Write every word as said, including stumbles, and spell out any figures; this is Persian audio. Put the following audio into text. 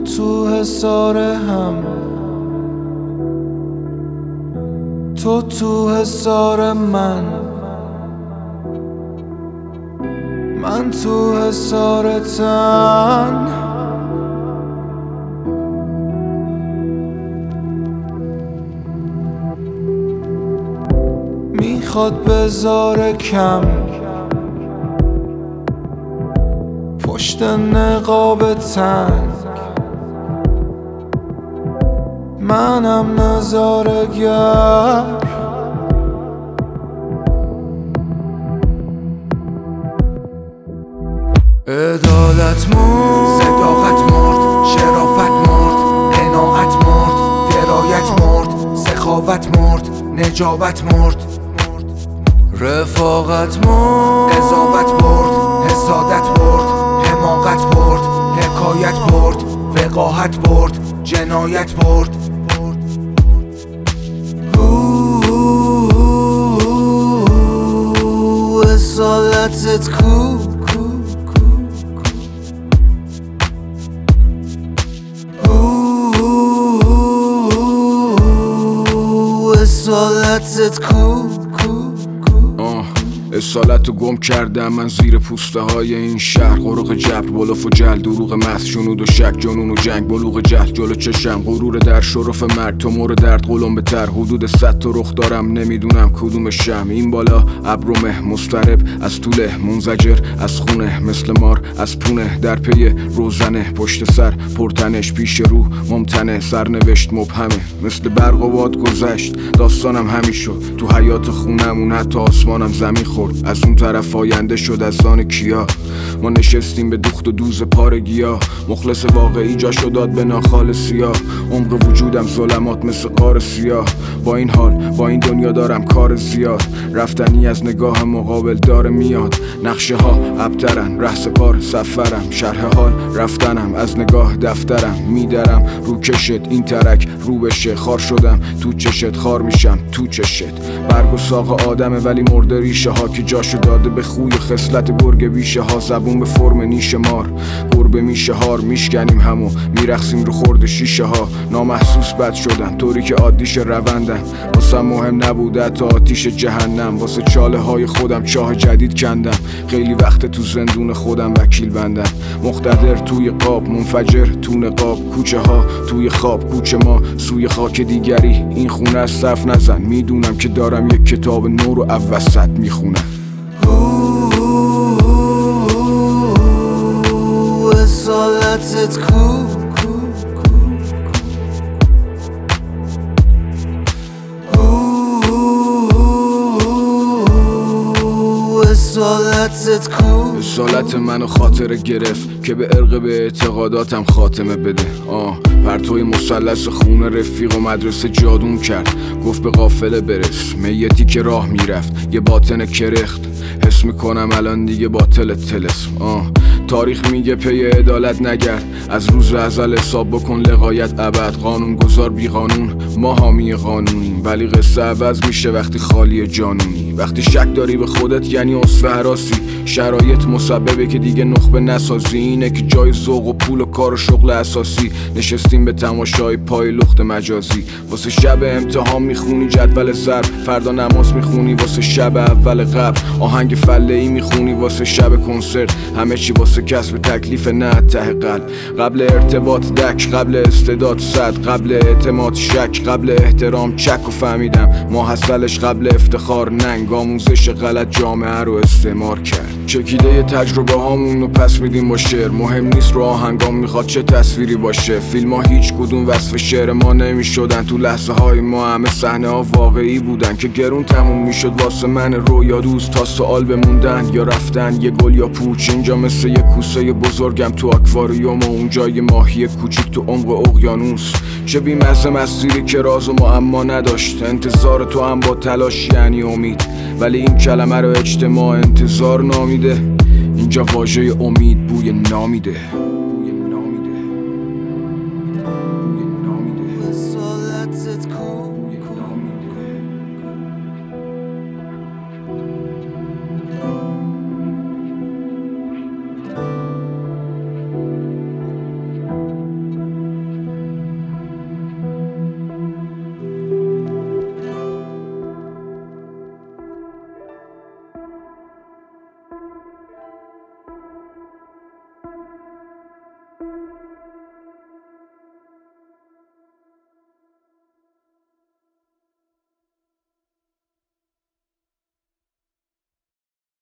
تو حصار هم، تو تو حصار من، من تو حصار تن. میخواد بذاره کم پشت نقاب تنگ، منم نظاره‌گر. عدالت مرد، صداقت مرد، شرافت مرد، قناعت مرد، درایت مرد، سخاوت مرد، نجابت مرد، رفاقت مرد، قضاوت برد، حسادت برد، حماقت برد، حکایت برد، وقاحت برد، جنایت برد. اصالتت کو اصالتت کو اصالت رو گم کردم من زیر پوسته های این شهر. غرق جبر، بلوف و جل، دروغ محض، جنود و شک، جنون و جنگ، بلوغ جهل جلو چشم، غرور در شرف مرگ، تو مور درد قلم بتر، حدود صد تا رخ دارم نمیدونم کدوم شم. این بالا ابرومه مضطرب از طوله، منزجر از خونه، مثل مار از پونه، در پی روزنه، پشت سر پرتنش، پیش رو ممتنه، سرنوشت مبهمه، مثل برق و باد گذشت داستانم همین شد. تو حیات خونمون حتی آسمانم زمین خورد، از اون طرف آینده شد از آن کیا. ما نشستیم به دوخت و دوز پارگیا، مخلص واقعی جاشو داد به ناخال سیاه. عمق وجودم ظلمات مثل غار سیاه، با این حال با این دنیا دارم کار زیاد. رفتنی از نگاه مقابل داره میاد، نقشه ها ابترن، رهس پار سفرم، شرح حال رفتنم، از نگاه دفترم میدرم رو کشت. این ترک رو بشه، خار شدم تو چشت، خار میشم تو چشت. برگ و ساق آدمه ولی مرده ریشه ها که جاشو داده به خوی خصلت گرگ بیشه ها. زبون به فرم نیش مار، گربه میشه هار، میشکنیم همو میرخسیم رو خورد شیشه ها. نامحسوس بد شدن طوری که عادیش روندن، واسه مهم نبوده تا آتیش جهنم. واسه چاله های خودم چاه جدید کندم، خیلی وقت تو زندون خودم وکیل بندم. مقتدر توی قاب، منفجر تو نقاب، کوچه ها توی خواب، کوچه ما سوی خاک دیگری. این خونه از صف نزن، میدونم که دارم یک کتاب نو رو اوسط میخونم. اصالتت کو اصالتت کو اصالت منو خاطره گرفت که به عرق به اعتقاداتم خاتمه بده. آه پرتوی مثلث خون رفیق و مدرسه جادون کرد، گفت به قافله برس، میتی که راه میرفت یه باطن کرخت. حس میکنم الان دیگه باطل تلسم. آه تاریخ میگه پی عدالت نگرد، از روز ازل حساب بکن لغایت ابد. قانون گذار بی قانون، ما حامی قانونیم، ولی قصه عوض میشه وقتی خالی جانونی. وقتی شک داری به خودت یعنی اصفه هراسی، شرایط مسببه که دیگه نخبه نسازی. اینه که جای ذوق و پول و کار و شغل اساسی، نشستیم به تماشای پای لخت مجازی. واسه شب امتحان میخونی جدول ضرب، فردا نماز میخونی واسه شب اول قبل، آهنگ فله ای میخونی واسه شب کنسرت. همه چی واسه کسب تکلیف نه ته قلب. قبل ارتباط دک، قبل استعداد صد، قبل اعتماد شک، قبل احترام چک. و فهمیدم ما حاصلش قبل افتخار ننگ، آموزش غلط جامعه رو استعمار کرد. چکیده تجربه هامون رو پس میدیم با شعر، مهم نیست رو آهنگام میخواد چه تصویری باشه. فیلم ها هیچ کدوم وصف شعر ما نمیشدن، تو لحظه های ما همه صحنه ها واقعی بودن که گرون تموم میشد واسه من رویا دوست. تا سوال بموندن یا رفتن، یه گل یا پوچ، اینجا مثل یه کوسه بزرگم تو آکواریوم و اونجا یه ماهی کوچیک تو عمق اقیانوس. چه بی‌مزه مسیری که راز و معما نداشت، انتظار تو هم با تلاش یعنی امید، ولی این کلمه رو اجتماع انتظار نامیده. اینجا واژه امید بوی نامیده.